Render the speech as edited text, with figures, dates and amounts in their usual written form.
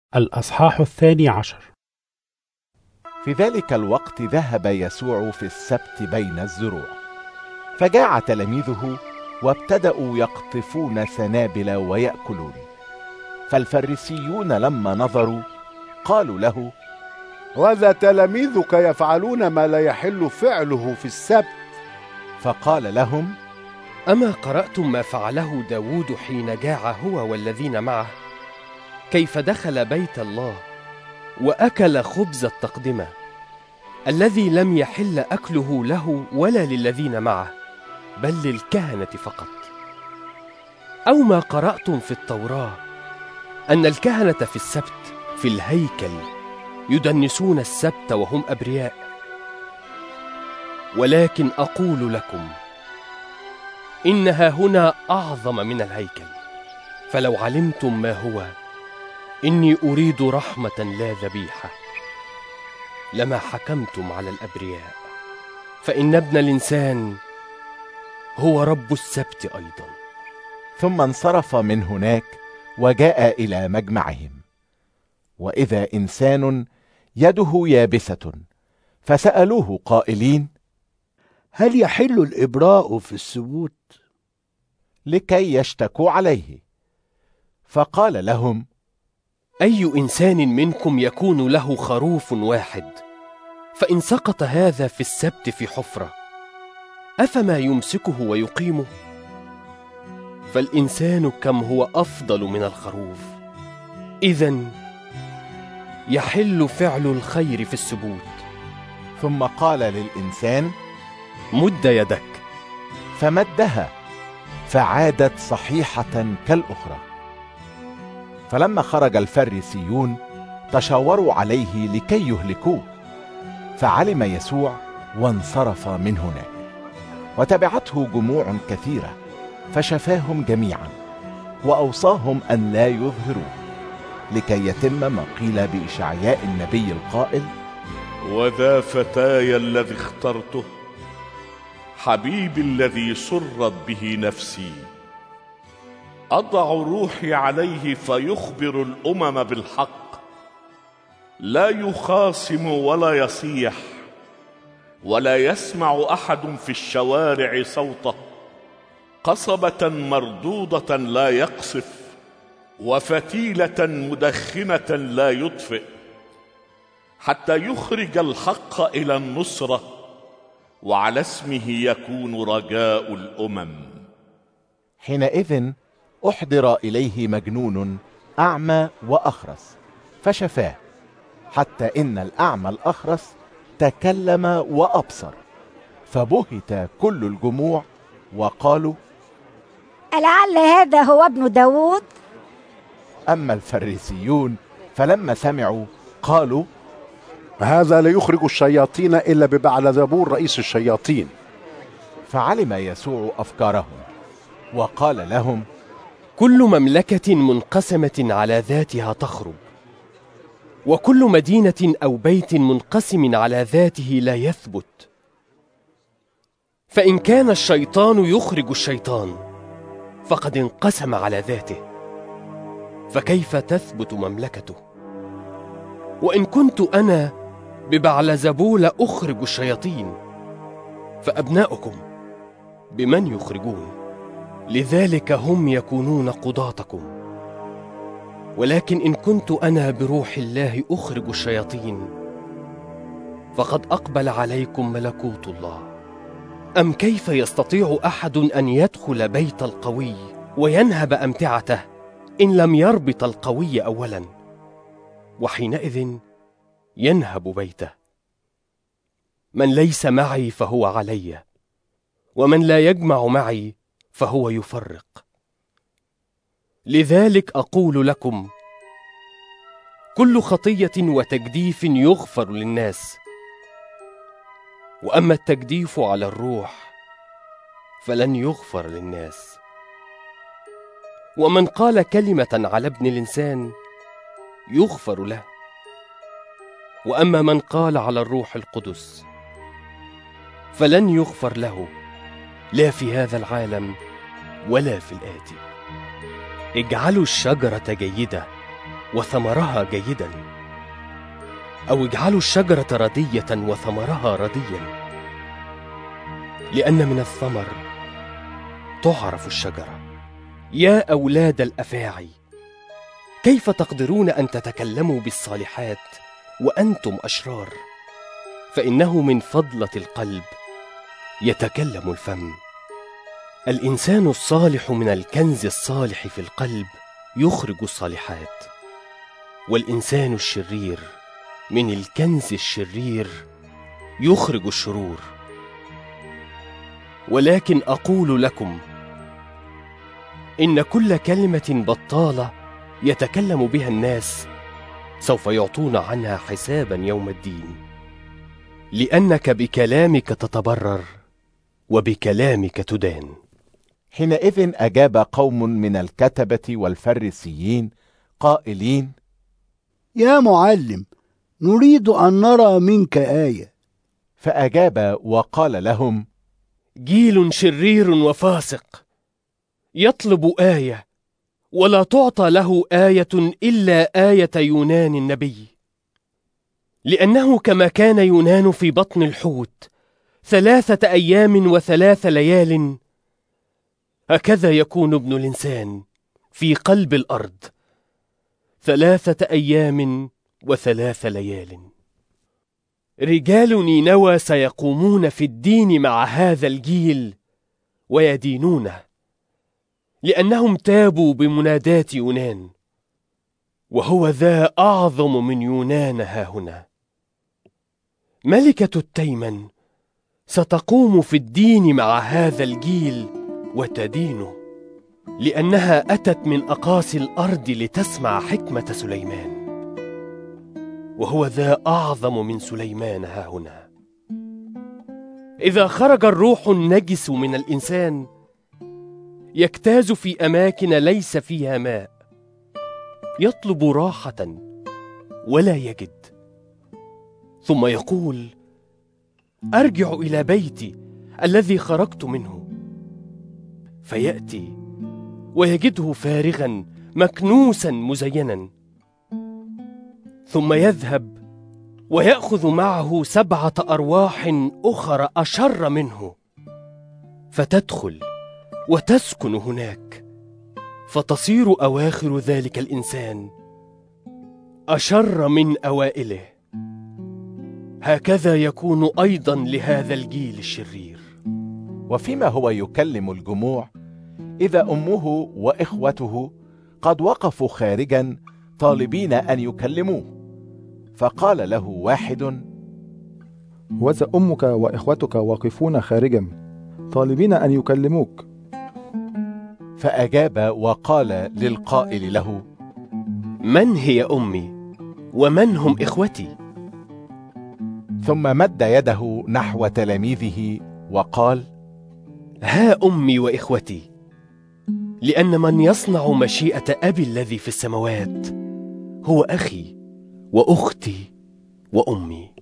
الأصحاح 12. في ذلك الوقت ذهب يسوع في السبت بين الزروع، فجاع تلاميذه وابتدأوا يقطفون سنابل ويأكلون. فالفريسيون لما نظروا قالوا له: وذا تلاميذك يفعلون ما لا يحل فعله في السبت. فقال لهم: أما قرأتم ما فعله داود حين جاع هو والذين معه، كيف دخل بيت الله وأكل خبز التقدمة الذي لم يحل أكله له ولا للذين معه، بل للكهنة فقط؟ أو ما قرأتم في التوراة أن الكهنة في السبت في الهيكل يدنسون السبت وهم أبرياء؟ ولكن أقول لكم إنها هنا أعظم من الهيكل. فلو علمتم ما هو إني أريد رحمة لا ذبيحة، لما حكمتم على الأبرياء، فإن ابن الإنسان هو رب السبت أيضا. ثم انصرف من هناك وجاء إلى مجمعهم، وإذا إنسان يده يابسة، فسألوه قائلين: هل يحل الإبراء في السبوت؟ لكي يشتكوا عليه. فقال لهم: أي إنسان منكم يكون له خروف واحد، فإن سقط هذا في السبت في حفرة، أفما يمسكه ويقيمه؟ فالإنسان كم هو أفضل من الخروف. إذن يحل فعل الخير في السبوت. ثم قال للإنسان: مد يدك. فمدها، فعادت صحيحة كالأخرى. فلما خرج الفريسيون تشاوروا عليه لكي يهلكوه، فعلم يسوع وانصرف من هناك، وتبعته جموع كثيرة، فشفاهم جميعا، وأوصاهم أن لا يظهروه، لكي يتم ما قيل بإشعياء النبي القائل: وذا فتاي الذي اخترته، حبيبي الذي سرت به نفسي. أضع روحي عليه فيخبر الأمم بالحق، لا يخاصم ولا يصيح، ولا يسمع أحد في الشوارع صوته. قصبة مردودة لا يقصف، وفتيلة مدخنة لا يطفئ، حتى يخرج الحق إلى النصرة، وعلى اسمه يكون رجاء الأمم. حينئذ أحضر إليه مجنون أعمى وأخرس، فشفاه، حتى إن الأعمى الأخرس تكلم وأبصر. فبهت كل الجموع وقالوا: ألعل هذا هو ابن داود؟ أما الفريسيون فلما سمعوا قالوا: هذا لا يخرج الشياطين إلا ببعلزبول رئيس الشياطين. فعلم يسوع أفكارهم وقال لهم: كل مملكة منقسمة على ذاتها تخرب، وكل مدينة أو بيت منقسم على ذاته لا يثبت. فإن كان الشيطان يخرج الشيطان، فقد انقسم على ذاته، فكيف تثبت مملكته؟ وإن كنت أنا ببعلزبول أخرج الشياطين، فأبناؤكم بمن يخرجون؟ لذلك هم يكونون قضاتكم. ولكن إن كنت أنا بروح الله أخرج الشياطين، فقد أقبل عليكم ملكوت الله. أم كيف يستطيع أحد أن يدخل بيت القوي وينهب أمتعته إن لم يربط القوي أولا؟ وحينئذ ينهب بيته. من ليس معي فهو علي، ومن لا يجمع معي فهو يفرق. لذلك أقول لكم: كل خطية وتجديف يغفر للناس، وأما التجديف على الروح فلن يغفر للناس. ومن قال كلمة على ابن الإنسان يغفر له، وأما من قال على الروح القدس فلن يغفر له، لا في هذا العالم ولا في الآتي. اجعلوا الشجرة جيدة وثمرها جيدا، أو اجعلوا الشجرة ردية وثمرها رديا، لأن من الثمر تعرف الشجرة. يا أولاد الأفاعي، كيف تقدرون أن تتكلموا بالصالحات وأنتم أشرار؟ فإنه من فضلة القلب يتكلم الفم. الإنسان الصالح من الكنز الصالح في القلب يخرج الصالحات، والإنسان الشرير من الكنز الشرير يخرج الشرور. ولكن أقول لكم إن كل كلمة بطالة يتكلم بها الناس سوف يعطون عنها حسابا يوم الدين، لأنك بكلامك تتبرر وبكلامك تدان. حينئذ أجاب قوم من الكتبة والفريسيين قائلين: يا معلم، نريد أن نرى منك آية. فأجاب وقال لهم: جيل شرير وفاسق يطلب آية، ولا تعطى له آية إلا آية يونان النبي. لأنه كما كان يونان في بطن الحوت 3 أيام و3 ليال، هكذا يكون ابن الإنسان في قلب الأرض 3 أيام و3 ليال. رجال نينوى سيقومون في الدين مع هذا الجيل ويدينونه، لأنهم تابوا بمنادات يونان، وهو ذا أعظم من يونان هاهنا. ملكة التيمن ستقوم في الدين مع هذا الجيل وتدينه، لأنها أتت من أقاصي الأرض لتسمع حكمة سليمان، وهو ذا أعظم من سليمان هاهنا. إذا خرج الروح النجس من الإنسان يجتاز في أماكن ليس فيها ماء، يطلب راحة ولا يجد، ثم يقول: أرجع إلى بيتي الذي خرجت منه. فيأتي ويجده فارغا مكنوسا مزينا، ثم يذهب ويأخذ معه 7 أرواح أخرى أشر منه، فتدخل وتسكن هناك، فتصير أواخر ذلك الإنسان أشر من أوائله. هكذا يكون أيضا لهذا الجيل الشرير. وفيما هو يكلم الجموع، إذا أمه وإخوته قد وقفوا خارجا طالبين أن يكلموه، فقال له واحد: وذا أمك وإخوتك واقفون خارجا طالبين أن يكلموك. فأجاب وقال للقائل له: من هي أمي ومن هم إخوتي؟ ثم مد يده نحو تلاميذه وقال: ها أمي وإخوتي، لأن من يصنع مشيئة أبي الذي في السماوات هو أخي وأختي وأمي.